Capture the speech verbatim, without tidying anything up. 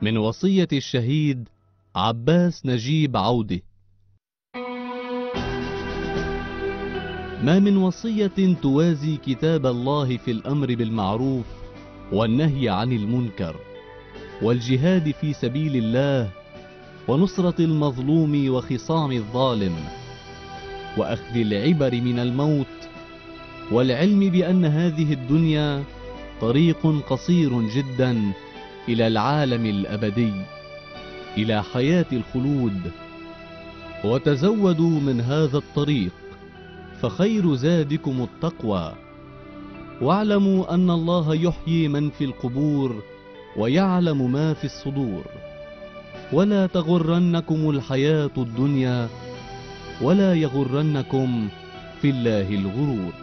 من وصية الشهيد عباس نجيب عودة. ما من وصية توازي كتاب الله في الأمر بالمعروف والنهي عن المنكر والجهاد في سبيل الله ونصرة المظلوم وخصام الظالم وأخذ العبر من الموت والعلم بأن هذه الدنيا طريق قصير جدا إلى العالم الأبدي، إلى حياة الخلود. وتزودوا من هذا الطريق فخير زادكم التقوى، واعلموا أن الله يحيي من في القبور ويعلم ما في الصدور. ولا تغرنكم الحياة الدنيا ولا يغرنكم في الله الغرور.